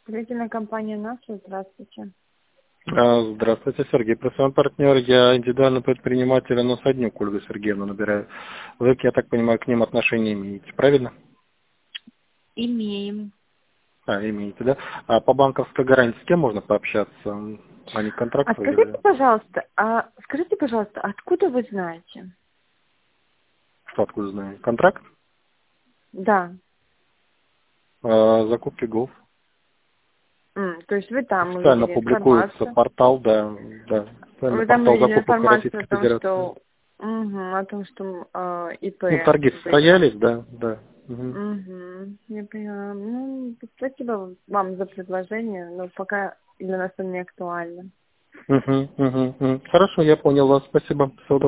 Строительная компания «Наша». Здравствуйте. Здравствуйте, Сергей, профессиональный партнер. Я индивидуальный предприниматель, но Саднюк Ольгу Сергеевну набираю. Вы, я так понимаю, к ним отношения имеете, правильно? Имеем. Имеете, да? А по банковской гарантии с кем можно пообщаться? Они контракт Скажите, выиграли? пожалуйста, откуда вы знаете? Что откуда знаю? Контракт? Да. Закупки ГОВ. То есть вы там Официально увидели публикуется информацию. портал, да. Официальный Вы там портал увидели закупок информацию Российской о том, Федерации. что ИП Ну, торги были. состоялись, да, да. Мгм. Я поняла. Спасибо вам за предложение, но пока для нас это не актуально. Хорошо, я понял вас. Спасибо. Всего доброго.